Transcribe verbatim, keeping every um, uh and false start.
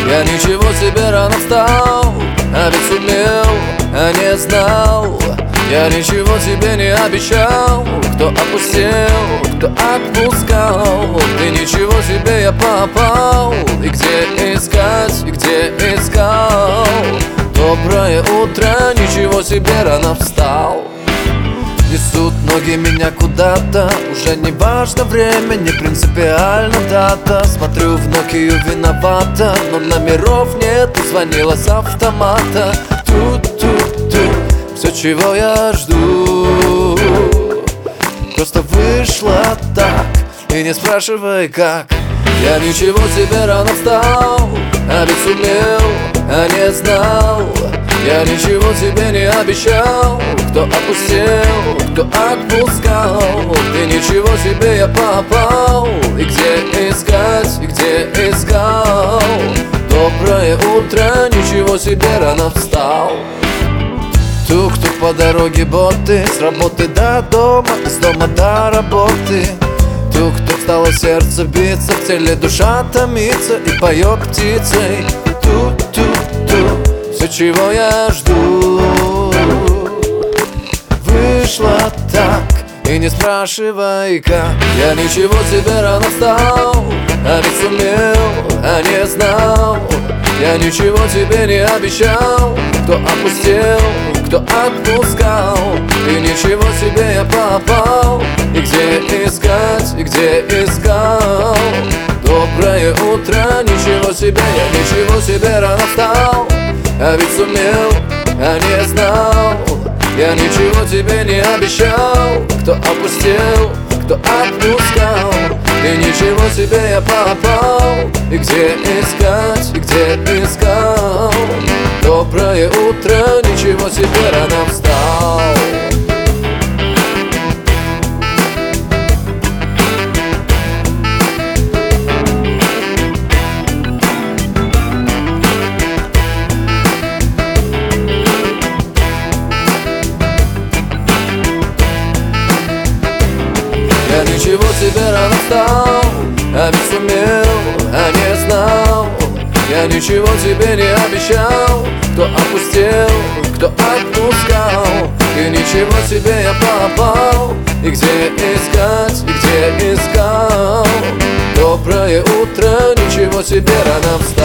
Я ничего себе рано встал, а ведь сумел, а не знал. Я ничего себе не обещал, кто опустел, кто отпускал. Ты ничего себе я попал, и где искать, и где искал. Доброе утро, ничего себе рано встал. Несут ноги меня куда-то, уже не важно время, не принципиально дата. Смотрю в Нокию виновата, но номеров нет, звонила с автомата. Ту-ту-ту, все, чего я жду, просто вышло так, и не спрашивай как. Я ничего себе рано встал, а ведь сумел, а не знал. Я ничего тебе не обещал, кто опустел, кто отпускал. Ты ничего себе я попал, и где искать, и где искал. Доброе утро, ничего себе рано встал. Тук-тук по дороге боты, с работы до дома, с дома до работы. Тук-тук стало сердце биться, в теле душа томится и поет птицей. Ту-ту-ту, все, чего я жду, вышло так, и не спрашивай как. Я ничего себе рано встал, а ведь сумел, а не знал. Я ничего тебе не обещал, кто опустел, кто отпускал. И ничего себе я попал, и где искать, и где искал. Доброе утро, ничего себе, я ничего себе рано встал, а ведь сумел, а не знал. Я ничего тебе не обещал, кто опустел, кто отпускал. И ничего себе я попал, и где искать, и где искал. Доброе утро, ничего себе рано встал. Я ничего себе рано встал, а ведь сумел, а не знал. Я ничего тебе не обещал, кто опустел, кто отпускал. И ничего себе я попал, и где искать, и где искал. Доброе утро, ничего себе рано встал.